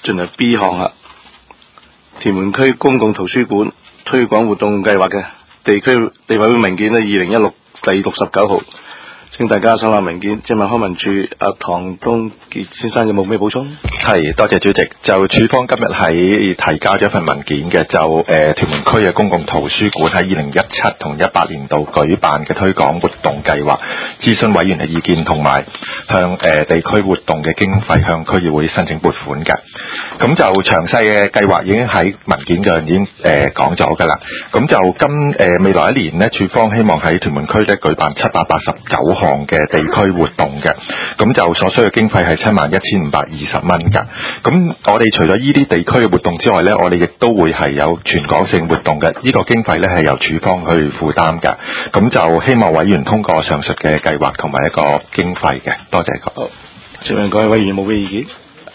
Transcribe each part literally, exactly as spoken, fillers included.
進入 B 項啦，屯門區公共圖書館推廣活動計劃嘅地區地委會文件呢，二零一六第六十九號，請大家收下文件。即係問康文署阿唐東傑先生有冇咩補充？ 係，多謝主席。就署方今日喺提交咗一份文件嘅，就誒、呃、屯門區嘅公共圖書館喺二零一七同一八年度舉辦嘅推廣活動計劃，諮詢委員嘅意見，同埋向誒、呃、地區活動嘅經費向區議會申請撥款嘅。咁就詳細嘅計劃已經喺文件上已經誒講咗㗎啦。咁就今誒、呃、未來一年呢，署方希望喺屯門區咧舉辦七百八十九項嘅地區活動嘅。咁就所需嘅經費係七萬一千五百二十蚊㗎。咁我哋除咗呢啲地區嘅活動之外呢，我哋亦都會係有全港性活動嘅。呢、這個經費呢係由署方去負擔㗎。咁就希望委員通過上述嘅計劃同埋一個經費嘅。多謝各位。 請問各位委員有冇咩意見？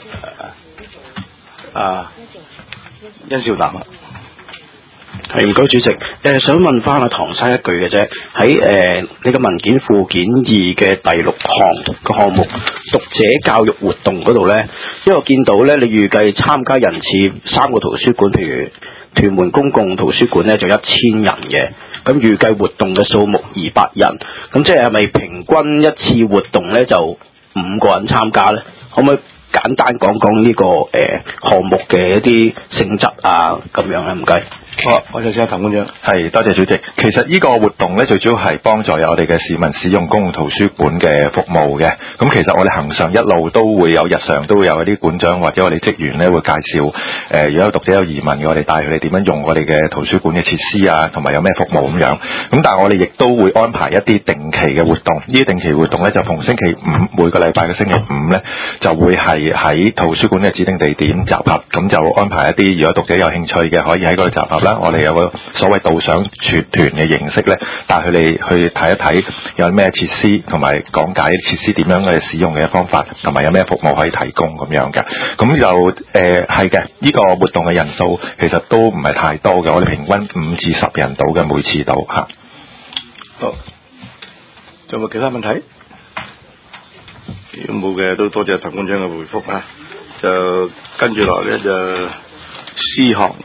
啊，殷少南啊。 係，唔該主席。誒、呃，想問翻阿唐生一句嘅啫。喺誒、呃、你嘅文件附件二嘅第六項個項目讀者教育活動嗰度咧，因為我見到咧，你預計參加人次三個圖書館，譬如屯門公共圖書館咧就一千人嘅，咁預計活動嘅數目二百人，咁即係係咪平均一次活動咧就五個人參加咧？可唔可以簡單講講呢個誒、呃、項目嘅一啲性質啊咁樣咧？唔該。 好，我就請譚館長。 係，多謝主席。其實呢個活動咧，最主要係幫助有我哋嘅市民使用公共圖書館嘅服務嘅。咁其實我哋恆常一路都會有，日常都會有一啲館長或者我哋職員咧會介紹。誒、呃，如果有讀者有疑問嘅，我哋帶佢哋點樣用我哋嘅圖書館嘅設施啊，同埋有咩服務咁樣。咁但係我哋亦都會安排一啲定期嘅活動。呢啲定期活動咧就逢星期五，每個禮拜嘅星期五咧就會係喺圖書館嘅指定地點集合。咁就安排一啲，如果讀者有興趣嘅，可以喺嗰度集合。我哋有個所謂導賞團嘅形式咧，帶佢哋去睇一睇有咩設施，同埋講解設施點樣嘅使用嘅方法，同埋有咩服務可以提供咁樣嘅。咁就誒係嘅，呢個活動嘅人數其實都唔係太多嘅，我哋平均五至十人到嘅每次到嚇。 好，仲有冇其他問題？如果冇嘅，都多謝譚館長嘅回覆啊。就跟住落咧就 C 項。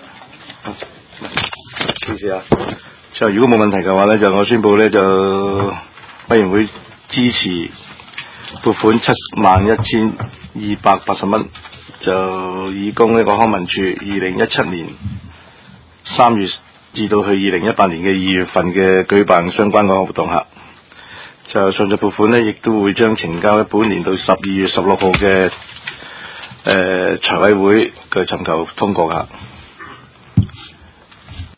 唔好意思啊，就如果冇問題嘅話咧，就我宣布咧就委員會支持撥款七萬一千二百八十蚊，就以供呢個康文署二零一七年三月至到去二零一八年嘅二月份嘅舉辦相關嘅活動客。就上述撥款咧，亦都會將呈交喺本年到十二月十六號嘅誒財委會嘅尋求通過噶。